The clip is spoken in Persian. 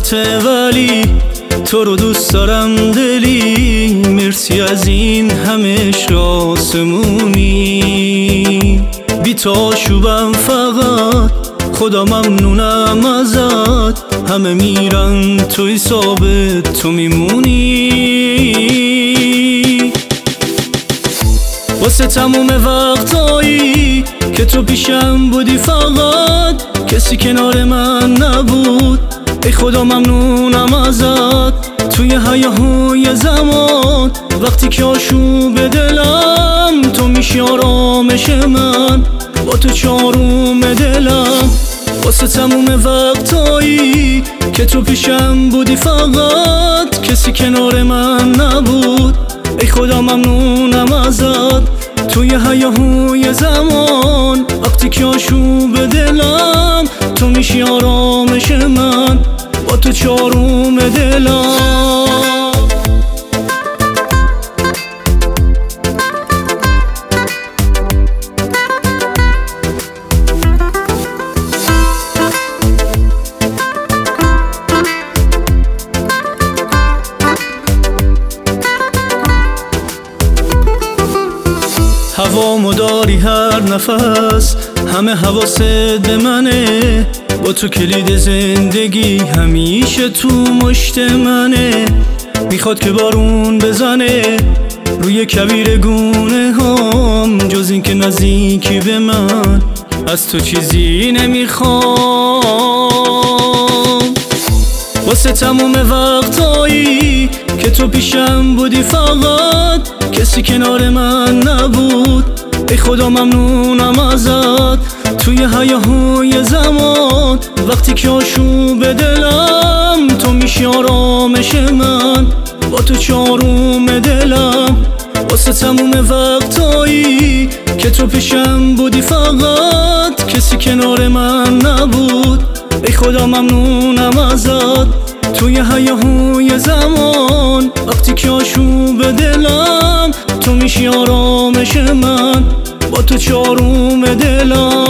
یادته ولی تو رو دوست دارم دلی. مرسی از این همه عشق آسمونی، بی تو آشوبم فقط، خدا ممنونم ازت. همه میرن توی ثابت تو میمونی. واسه تموم وقتایی که تو پیشم بودی فقط، کسی کنار من نبود. ای خدا ممنونم ازت. توی هیاهوی زمان وقتی که آشوب دلم، تو میشی آرامش من، با تو چاروم دلم. واسه تموم وقتایی که تو پیشم بودی فقط، کسی کنار من نبود. ای خدا ممنونم ازت. توی هیاهوی زمان وقتی که آشوب دلم، تو میشی آرامش من، با تو چاروم دلم. هوامو داری هر نفس، همه حواست به منه. با تو کلید زندگی همیشه تو مشت منه. میخواد که بارون بزنه روی کبیر گونه هام، جز این که نزدیکی به من از تو چیزی نمیخوام. واسه تموم وقتایی که تو پیشم بودی فقط، کسی کنار من نبود. ای خدا ممنونم ازت. توی هیاهوی زمان وقتی که آشوب دلم، تو میشی آرامش من، با تو چاروم دلم. واسه تموم وقتایی که تو پیشم بودی فقط، کسی کنار من نبود. ای خدا ممنونم ازت. توی هیاهوی زمان وقتی که آشوب دلم، تو میشی آرامش من، با تو چاروم دلم.